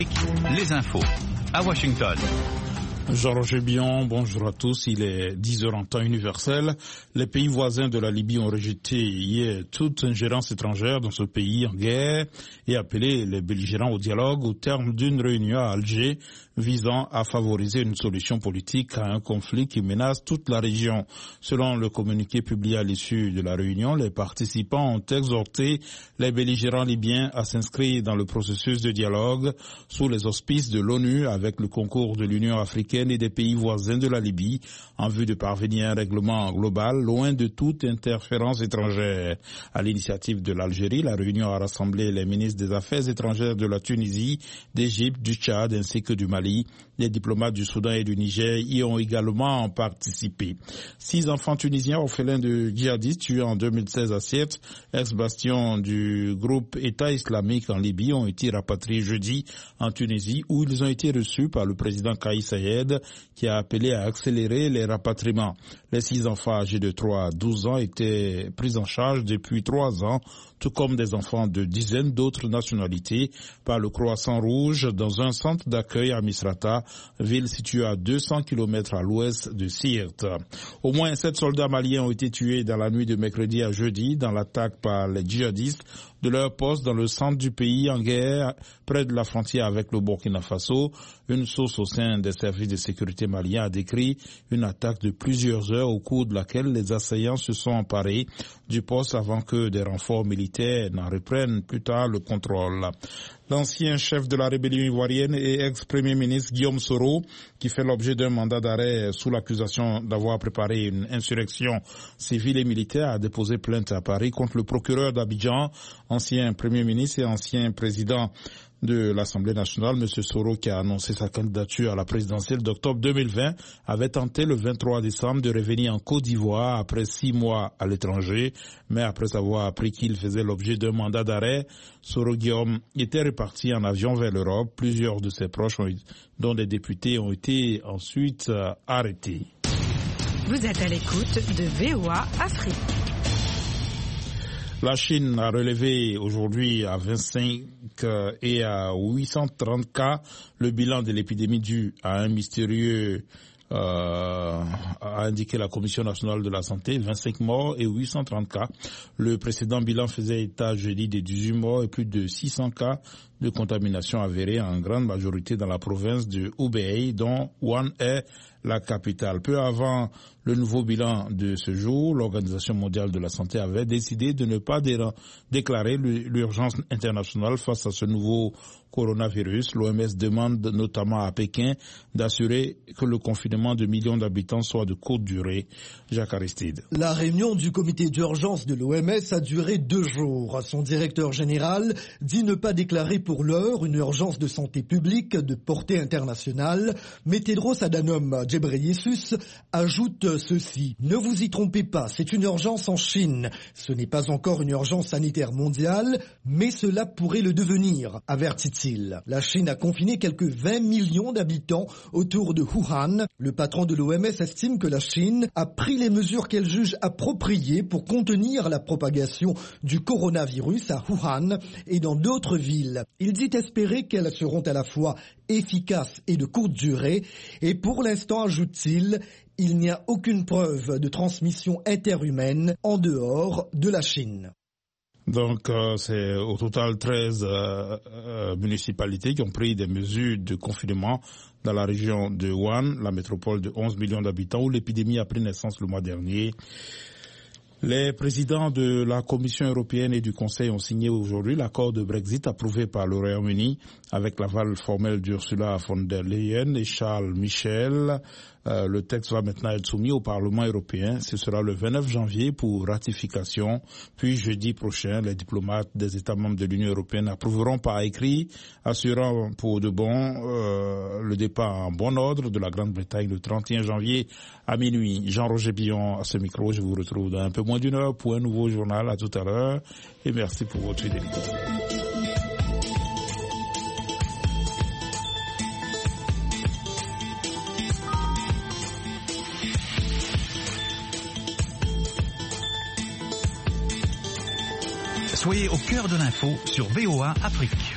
Les infos à Washington. Jean-Roger Bion, bonjour à tous. Il est 10h en temps universel. Les pays voisins de la Libye ont rejeté hier toute ingérence étrangère dans ce pays en guerre et appelé les belligérants au dialogue au terme d'une réunion à Alger visant à favoriser une solution politique à un conflit qui menace toute la région. Selon le communiqué publié à l'issue de la réunion, les participants ont exhorté les belligérants libyens à s'inscrire dans le processus de dialogue sous les auspices de l'ONU avec le concours de l'Union africaine et des pays voisins de la Libye en vue de parvenir à un règlement global loin de toute interférence étrangère. À l'initiative de l'Algérie, la réunion a rassemblé les ministres des Affaires étrangères de la Tunisie, d'Égypte, du Tchad ainsi que du Mali. Les diplomates du Soudan et du Niger y ont également participé. 6 enfants tunisiens orphelins de djihadistes tués en 2016 à Sirte, ex-bastion du groupe État islamique en Libye, ont été rapatriés jeudi en Tunisie où ils ont été reçus par le président Kais Saied qui a appelé à accélérer les rapatriements. Les 6 enfants âgés de 3 à 12 ans étaient pris en charge depuis 3 ans, tout comme des enfants de dizaines d'autres nationalités par le Croissant Rouge dans un centre d'accueil à Misrata, ville située à 200 km à l'ouest de Sirte. Au moins 7 soldats maliens ont été tués dans la nuit de mercredi à jeudi dans l'attaque par les djihadistes de leur poste dans le centre du pays en guerre près de la frontière avec le Burkina Faso. Une source au sein des services de sécurité maliens a décrit une attaque de plusieurs heures au cours de laquelle les assaillants se sont emparés du poste avant que des renforts militaires n'en reprennent plus tard le contrôle. L'ancien chef de la rébellion ivoirienne et ex-premier ministre Guillaume Soro, qui fait l'objet d'un mandat d'arrêt sous l'accusation d'avoir préparé une insurrection civile et militaire, a déposé plainte à Paris contre le procureur d'Abidjan, ancien premier ministre et ancien président de l'Assemblée nationale. M. Soro, qui a annoncé sa candidature à la présidentielle d'octobre 2020, avait tenté le 23 décembre de revenir en Côte d'Ivoire après 6 mois à l'étranger. Mais après avoir appris qu'il faisait l'objet d'un mandat d'arrêt, Soro Guillaume était reparti en avion vers l'Europe. Plusieurs de ses proches, dont des députés, ont été ensuite arrêtés. Vous êtes à l'écoute de VOA Afrique. La Chine a relevé aujourd'hui à 25 et à 830 cas le bilan de l'épidémie due à un mystérieux, a indiqué la Commission nationale de la santé, 25 morts et 830 cas. Le précédent bilan faisait état jeudi de 18 morts et plus de 600 cas de contamination avérée en grande majorité dans la province de Hubei, dont Wuhan est la capitale. Peu avant le nouveau bilan de ce jour, l'Organisation mondiale de la santé avait décidé de ne pas déclarer l'urgence internationale face à ce nouveau coronavirus. L'OMS demande notamment à Pékin d'assurer que le confinement de millions d'habitants soit de courte durée. Jacques Aristide. La réunion du comité d'urgence de l'OMS a duré 2 jours. Son directeur général dit ne pas déclarer pour l'heure une urgence de santé publique de portée internationale. Mais Tedros Adhanom Ghebreyesus ajoute ceci. Ne vous y trompez pas, c'est une urgence en Chine. Ce n'est pas encore une urgence sanitaire mondiale, mais cela pourrait le devenir, avertit-il. La Chine a confiné quelques 20 millions d'habitants autour de Wuhan. Le patron de l'OMS estime que la Chine a pris les mesures qu'elle juge appropriées pour contenir la propagation du coronavirus à Wuhan et dans d'autres villes. Il dit espérer qu'elles seront à la fois efficaces et de courte durée. Et pour l'instant, ajoute-t-il, il n'y a aucune preuve de transmission interhumaine en dehors de la Chine. Donc, c'est au total 13 municipalités qui ont pris des mesures de confinement dans la région de Wuhan, la métropole de 11 millions d'habitants, où l'épidémie a pris naissance le mois dernier. Les présidents de la Commission européenne et du Conseil ont signé aujourd'hui l'accord de Brexit approuvé par le Royaume-Uni avec l'aval formel d'Ursula von der Leyen et Charles Michel. Le texte va maintenant être soumis au Parlement européen. Ce sera le 29 janvier pour ratification. Puis jeudi prochain, les diplomates des États membres de l'Union européenne approuveront par écrit, assurant pour de bon le départ en bon ordre de la Grande-Bretagne le 31 janvier à minuit. Jean-Roger Bion à ce micro. Je vous retrouve dans un peu moins d'une heure pour un nouveau journal. À tout à l'heure et merci pour votre fidélité. Soyez au cœur de l'info sur VOA Afrique.